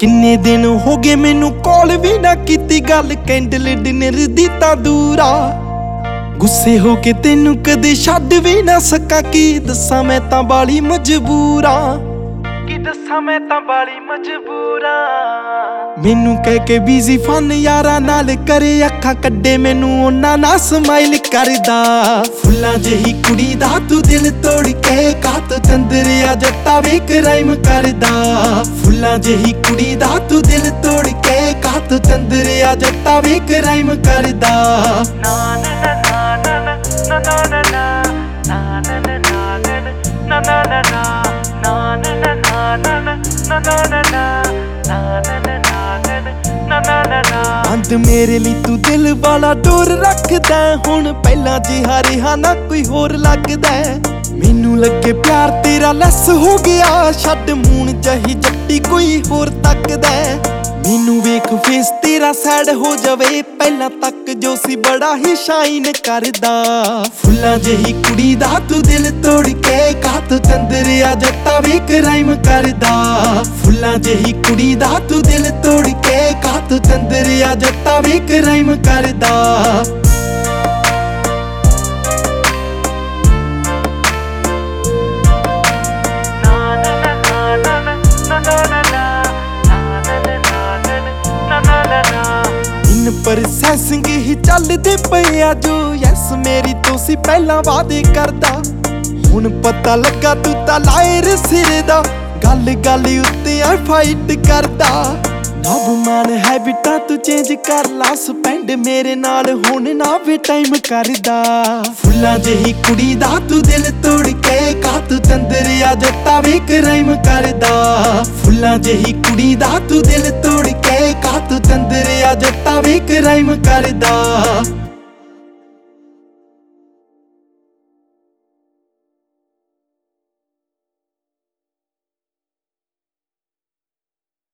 ਕਿੰਨੇ ਦਿਨ ਹੋ ਗਏ ਮੈਨੂੰ ਕਾਲ ਵੀ ਨਾ ਕੀਤੀ, ਗੱਲ ਕੈਂਡਲ ਡਿਨਰ ਦੀ ਤਾਂ ਦੂਰ ਆ। ਗੁੱਸੇ ਹੋ ਕੇ ਤੈਨੂੰ ਕਦੇ ਛੱਡ ਵੀ ਨਾ ਸਕਾਂ, ਕੀ ਦੱਸਾਂ ਮੈਂ ਤਾਂ ਬਾਲੀ ਮਜਬੂਰ ਆ। ਕੀ ਦੱਸਾਂ ਮੈਂ ਤਾਂ ਬਾਲੀ ਮਜਬੂਰ ਆ। ਮੈਨੂੰ ਕਹਿ ਕੇ ਬਿਜ਼ੀ ਫਨ ਯਾਰਾਂ ਨਾਲ ਕਰੇ, ਅੱਖਾਂ ਕੱਢੇ ਮੈਨੂੰ ਉਹਨਾਂ ਨਾਲ ਸਮਾਈਲ ਕਰਦਾ। ਫੁੱਲਾਂ ਜਿਹੀ ਕੁੜੀ ਦਾ ਤੂੰ ਦਿਲ ਤੋੜ ਕੇ ਕਾਤ ਚੰਦਰਿਆ ਜੱਟਾ ਵੇ ਕਰਾਈਮ ਕਰਦਾ। ਫੁੱਲਾਂ ਜਿਹੀ ਕੁੜੀ ਦਾ ਤੂੰ ਦਿਲ ਤੋੜ ਕੇ ਕਾਤ ਚੰਦਰਿਆ ਜੱਟਾ ਵੇ ਕਰਾਈਮ ਕਰਦਾ। ਨਾ ਨਾ ਨਾ ਨਾ ਨਾ ਨਾ ਨਾ ਨਾ ਨਾ ਨਾ ਨਾ ਅੰਤ ਮੇਰੇ ਲਈ ਤੂੰ ਦਿਲ ਵਾਲਾ ਡੋਰ ਰੱਖਦਾ। ਹੁਣ ਪਹਿਲਾਂ ਜਿਹਾ ਰਿਹਾ ਨਾ ਕੋਈ ਹੋਰ ਲੱਗਦਾ। ਮੈਨੂੰ ਲੱਗੇ ਪਿਆਰ ਤੇਰਾ ਲੈਸ ਹੋ ਗਿਆ, ਛੱਡ ਮੂਣ ਜਹੀ ਜੱਟੀ ਕੋਈ ਹੋਰ ਤੱਕਦਾ। ਮੈਨੂੰ ਵੇਖ ਫੇਸ ਤੇਰਾ ਸੈਡ ਹੋ ਜਾਵੇ, ਪਹਿਲਾਂ ਤੱਕ ਜੋ ਸੀ ਬੜਾ ਹੀ ਸ਼ਾਈਨ ਕਰਦਾ। ਫੁੱਲਾਂ ਜਿਹੀ ਕੁੜੀ ਦਾ ਤੂੰ ਦਿਲ ਤੋੜ ਕੇ ਕਾਤ ਚੰਦਰਿਆ ਜੱਟਾ ਵੇ ਕਰਾਈਮ ਕਰਦਾ। ਫੁੱਲਾਂ ਜਿਹੀ ਕੁੜੀ ਦਾ ਤੂੰ ਦਿਲ ਤੋੜ ਕੇ ਕਾਤ ਚੰਦਰਿਆ ਜੱਟਾ ਵੇ ਕਰਾਈਮ ਕਰਦਾ। ਪ੍ਰੋਸੈਸਿੰਗ ਹੀ ਚੱਲਦੇ ਪਏ ਆ ਜੋ ਯੈਸ ਮੇਰੀ ਤੋਂ ਸੀ ਪਹਿਲਾਂ ਵਾਅਦੇ ਕਰਦਾ। ਹੁਣ ਪਤਾ ਲੱਗਾ ਤੂੰ ਤਾਂ ਲਾਇਰ ਸਿਰ ਦਾ, ਗੱਲ ਗੱਲ ਉੱਤੇ ਆ ਫਾਈਟ ਕਰਦਾ। ਨਵ ਮਾਨ ਹੈਬਿਟਾਂ ਤੂੰ ਚੇਂਜ ਕਰ ਲਾ, ਸਪੈਂਡ ਮੇਰੇ ਨਾਲ ਹੁਣ ਨਾ ਵੇ ਟਾਈਮ ਕਰਦਾ। ਫੁੱਲਾਂ ਜਿਹੀ ਕੁੜੀ ਦਾ ਤੂੰ ਦਿਲ ਤੋੜ ਕੇ ਕਾਤ ਚੰਦਰਿਆ ਜੱਟਾ ਵੇ ਕਰਾਈਮ ਕਰਦਾ। ਫੁੱਲਾਂ ਜਿਹੀ ਕੁੜੀ ਦਾ ਤੂੰ ਦਿਲ ਤੋੜ ਕੇ ਕਾਤ ਚੰਦਰਿਆ ਜੱਟਾ ਵੇ ਕਰਾਈਮ ਕਰਦਾ।